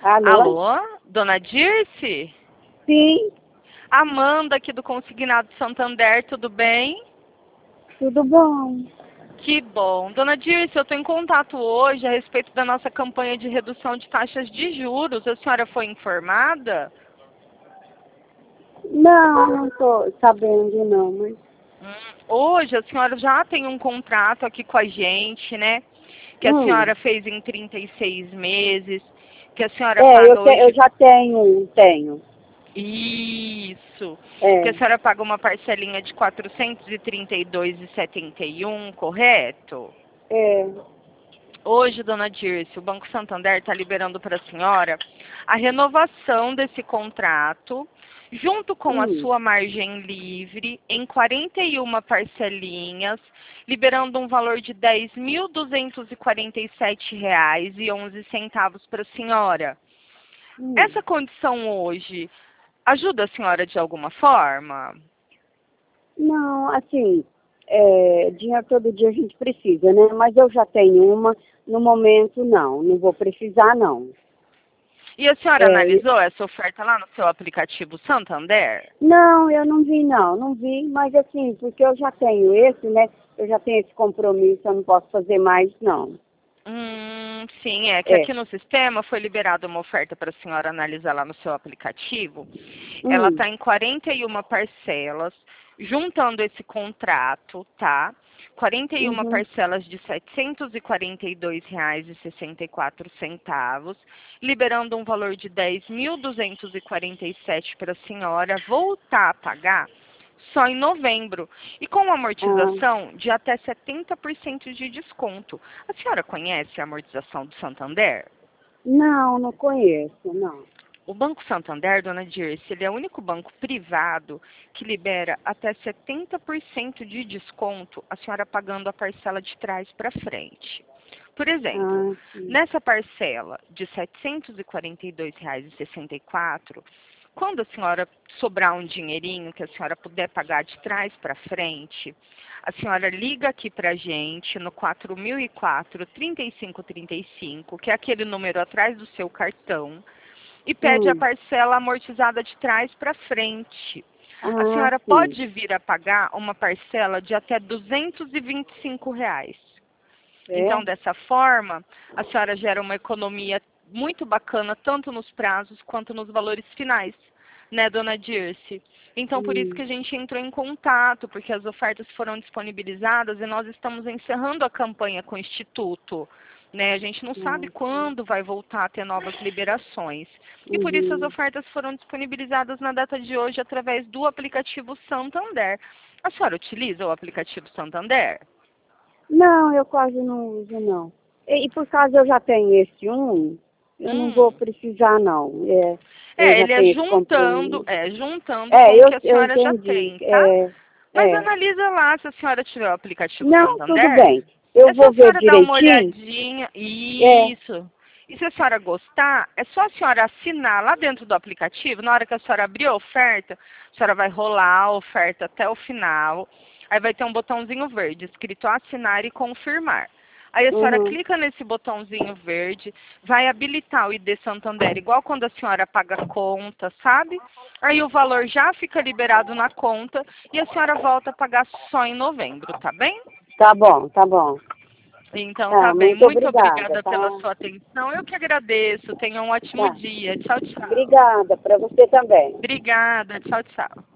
Alô? Alô, dona Dirce? Sim, Amanda aqui do Consignado Santander, tudo bem? tudo bom? Que bom. Dona Dirce, eu estou em contato hoje a respeito da nossa campanha de redução de taxas de juros. A senhora foi informada? Não estou sabendo não, mas... Hoje a senhora já tem um contrato aqui com a gente, né? Que a Hum, senhora fez em 36 meses, que a senhora paga eu hoje. já tenho. Isso. Que a É, senhora paga uma parcelinha de R$ 432,71, correto? é. Hoje, dona Dirce, o Banco Santander está liberando para a senhora a renovação desse contrato, junto com a Hum, sua margem livre, em 41 parcelinhas, liberando um valor de R$ 10.247,11 para a senhora. hum. Essa condição hoje ajuda a senhora de alguma forma? Não, assim, dinheiro todo dia a gente precisa, né? Mas eu já tenho uma, no momento não vou precisar não. E a senhora É, analisou essa oferta lá no seu aplicativo Santander? não, eu não vi, mas assim, porque eu já tenho esse, né? Eu já tenho esse compromisso, eu não posso fazer mais, não. Sim, é que É. aqui no sistema foi liberada uma oferta para a senhora analisar lá no seu aplicativo. Ela Hum, está em 41 parcelas, juntando esse contrato, tá? 41 uhum. parcelas de R$ 742,64, liberando um valor de 10.247 para a senhora voltar a pagar só em novembro. E com uma Ah, amortização de até 70% de desconto. A senhora conhece a amortização do Santander? não conheço, não. O Banco Santander, dona Dirce, ele é o único banco privado que libera até 70% de desconto a senhora pagando a parcela de trás para frente. Por exemplo, Ah, sim. nessa parcela de R$ 742,64, quando a senhora sobrar um dinheirinho que a senhora puder pagar de trás para frente, a senhora liga aqui para a gente no 4004-3535, que é aquele número atrás do seu cartão, e pede a Hum. parcela amortizada de trás para frente. A Ah, senhora sim. pode vir a pagar uma parcela de até R$ 225. É? Então, dessa forma, a senhora gera uma economia muito bacana, tanto nos prazos quanto nos valores finais, né, dona Dirce? Então, por isso que Hum. a gente entrou em contato, porque as ofertas foram disponibilizadas e nós estamos encerrando a campanha com o Instituto. Né? A gente não sabe Ah, sim. quando vai voltar a ter novas liberações. E por isso as Uhum. ofertas foram disponibilizadas na data de hoje através do aplicativo Santander. A senhora utiliza o aplicativo Santander? Não, eu quase não uso, não. E por causa eu já tenho esse eu não vou Hum. precisar, não. Eu já Ele é tenho esse compromisso. juntando com o que a Eu senhora já entendi. tem, tá? Mas É. analisa lá se a senhora tiver o aplicativo Não, tudo Santander. bem. Eu É só vou a ver senhora dar uma direitinho. olhadinha. É. Isso. E se a senhora gostar, é só a senhora assinar lá dentro do aplicativo. Na hora que a senhora abrir a oferta, a senhora vai rolar a oferta até o final. Aí vai ter um botãozinho verde escrito assinar e confirmar. Aí a senhora Uhum. clica nesse botãozinho verde, vai habilitar o ID Santander, igual quando a senhora paga a conta, sabe? Aí o valor já fica liberado na conta e a senhora volta a pagar só em novembro, tá bem? Tá bom, tá bom. Então tá Tá, bem. muito Muito obrigada, obrigada tá? pela sua atenção. Eu que agradeço. Tenha um ótimo Tá. dia. Tchau, tchau. Obrigada para você também. Obrigada. Tchau, tchau.